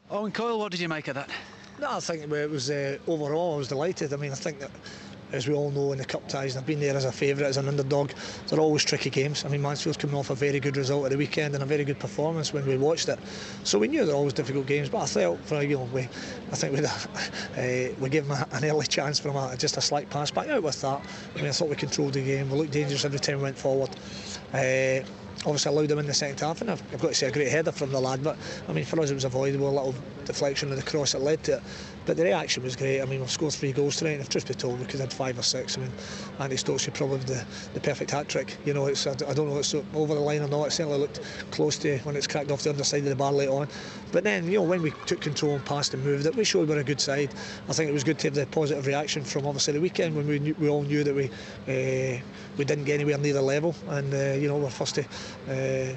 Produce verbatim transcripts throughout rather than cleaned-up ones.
Owen Coyle, what did you make of that? No, I think it was uh, overall I was delighted. I mean, I think that, as we all know, in the cup ties, and I've been there as a favourite, as an underdog, they're always tricky games. I mean, Mansfield's coming off a very good result at the weekend and a very good performance when we watched it. So we knew they're always difficult games, but I felt for you know, we, I think we uh, we gave them a, an early chance from a, just a slight pass back out with that. I mean, I thought we controlled the game. We looked dangerous every time we went forward. Uh, Obviously allowed them in the second half, and I've, I've got to say a great header from the lad, but I mean for us it was avoidable, a little deflection of the cross that led to it, but the reaction was great. I mean we've scored three goals tonight, and if truth be told we could have had five or six. I mean Andy Stokes should probably have the, the perfect hat trick, you know. It's, I don't know if it's over the line or not. It certainly looked close to when it's cracked off the underside of the bar later on, but then you know when we took control and passed and moved it, we showed we're a good side. I think it was good to have the positive reaction from obviously the weekend when we, knew, we all knew that we uh, we didn't get anywhere near the level, and uh, you know we're first to uh,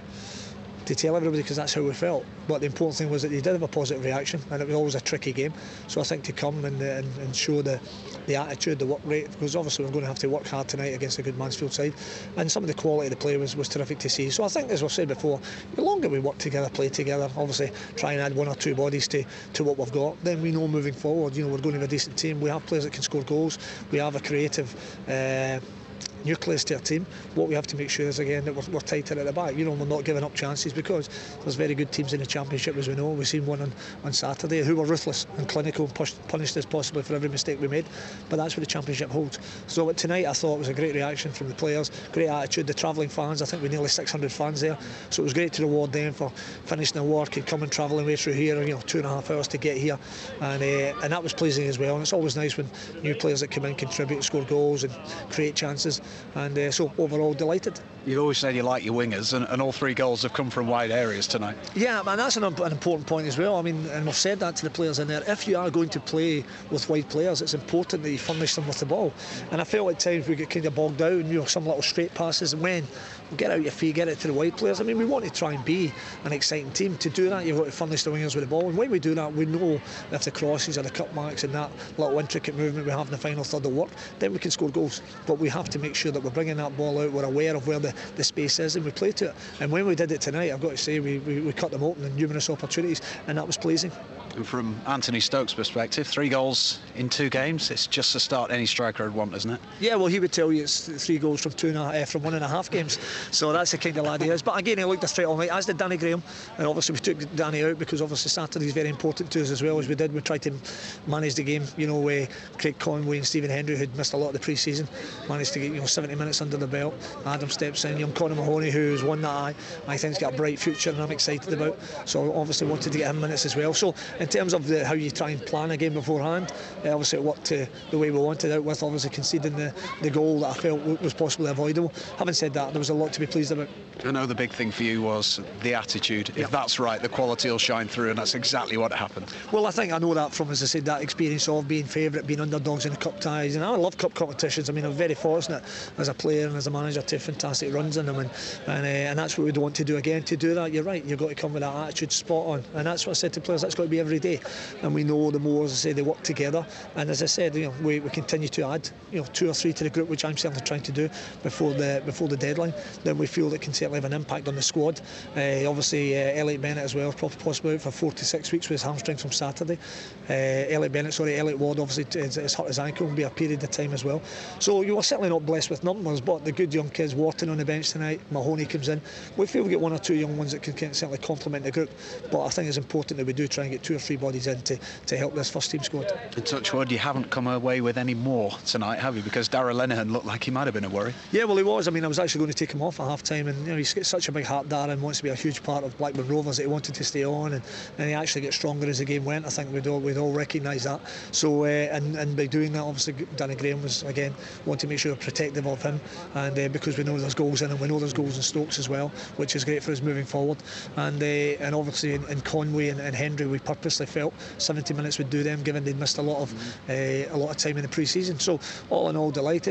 to tell everybody because that's how we felt. But the important thing was that they did have a positive reaction, and it was always a tricky game. So I think to come and, and, and show the, the attitude, the work rate, because obviously we're going to have to work hard tonight against a good Mansfield side, and some of the quality of the play was, was terrific to see. So I think, as we've said before, the longer we work together, play together, obviously try and add one or two bodies to, to what we've got, then we know moving forward, you know, we're going to have a decent team. We have players that can score goals. We have a creative uh, nucleus to our team. What we have to make sure is again that we're, we're tighter at the back. You know, we're not giving up chances, because there's very good teams in the Championship, as we know. We've seen one on, on Saturday who were ruthless and clinical and push, punished us possibly for every mistake we made, but that's what the Championship holds. So tonight I thought it was a great reaction from the players, great attitude. The travelling fans, I think we nearly six hundred fans there, so it was great to reward them for finishing their work and coming travelling way through here, you know, two and a half hours to get here, and uh, and that was pleasing as well. And it's always nice when new players that come in contribute, score goals and create chances. And uh, so overall delighted. You've always said you like your wingers, and, and all three goals have come from wide areas tonight. Yeah, and that's an, an important point as well. I mean, and we've said that to the players in there. If you are going to play with wide players, it's important that you furnish them with the ball. And I felt at times we get kind of bogged down, you know, some little straight passes, and when we get out your feet, get it to the wide players. I mean, we want to try and be an exciting team. To do that, you've got to furnish the wingers with the ball. And when we do that, we know that if the crosses or the cutbacks and that little intricate movement we have in the final third will work, then we can score goals. But we have to make sure that we're bringing that ball out, we're aware of where the, the space is, and we play to it. And when we did it tonight, I've got to say we, we, we cut them open in numerous opportunities, and that was pleasing. And from Anthony Stokes' perspective, three goals in two games, it's just the start any striker would want, isn't it? Yeah, well, he would tell you it's three goals from two and a, uh, from one and a half games, so that's the kind of lad he is. But again, he looked a threat all night, as did Danny Graham, and obviously we took Danny out because obviously Saturday is very important to us as well, as we did. We tried to manage the game, you know, uh, Craig Conway and Stephen Hendry, who'd missed a lot of the pre-season, managed to get, you know, seventy minutes under the belt. Adam steps in, young Conor Mahoney, who's one that I, I think's got a bright future and I'm excited about, so obviously wanted to get him minutes as well. So in terms of the, how you try and plan a game beforehand, uh, obviously it worked uh, the way we wanted out, with obviously conceding the, the goal that I felt was possibly avoidable. Having said that, there was a lot to be pleased about. I know the big thing for you was the attitude. If yeah. that's right, the quality will shine through, and that's exactly what happened. Well, I think I know that from, as I said, that experience of being favourite, being underdogs in the cup ties, and I love cup competitions. I mean, I'm very fortunate as a player and as a manager to have fantastic runs in them, and and, uh, and that's what we'd want to do again. To do that, you're right, you've got to come with that attitude spot on, and that's what I said to players, that's got to be every day. And we know the more, as I say, they work together, and as I said, you know, we, we continue to add, you know, two or three to the group, which I'm certainly trying to do before the before the deadline. Then we feel that can certainly have an impact on the squad. Uh, obviously, uh, Elliot Bennett as well, probably possibly out for four to six weeks with his hamstring from Saturday. Uh, Elliot Bennett, sorry, Elliot Ward obviously has hurt his ankle and be a period of time as well. So you are certainly not blessed with numbers, but the good young kids, Wharton on the bench tonight, Mahoney comes in. We feel we get one or two young ones that can, can certainly complement the group, but I think it's important that we do try and get two or three bodies in to, to help this first team squad. In touch wood, you haven't come away with any more tonight, have you? Because Darragh Lenihan looked like he might have been a worry. Yeah, well, he was. I mean, I was actually going to take him off at half time, and you know, he's got such a big heart, Darragh, and wants to be a huge part of Blackburn Rovers, that he wanted to stay on, and, and he actually gets stronger as the game went. I think we'd all, we'd all recognise that. So, uh, and, and by doing that, obviously, Danny Graham was, again, wanting to make sure we're protective of him, and uh, because we know there's goals in him, we know there's goals in Stokes as well, which is great for us moving forward. And uh, and obviously in, in Conway and, and Hendry, we purposely felt seventy minutes would do them, given they'd missed a lot of uh, a lot of time in the pre-season. So all in all, delighted.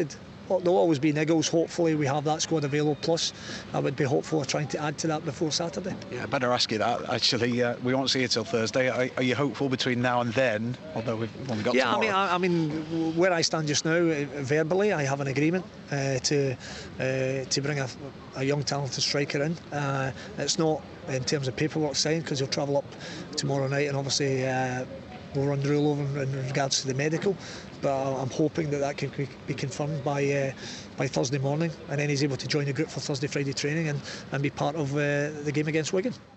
there'll always be niggles. Hopefully we have that squad available, plus I would be hopeful of trying to add to that before Saturday. Yeah, I better ask you that actually. Uh, we won't see you till Thursday. Are, are you hopeful between now and then, although we've only got yeah tomorrow? I mean I, I mean where I stand just now, uh, verbally I have an agreement uh, to uh, to bring a, a young talented striker in. Uh, it's not in terms of paperwork signed, because he'll travel up tomorrow night, and obviously uh, we'll run the rule over in regards to the medical, but I'm hoping that that can be confirmed by uh, by Thursday morning, and then he's able to join the group for Thursday Friday training and, and be part of uh, the game against Wigan.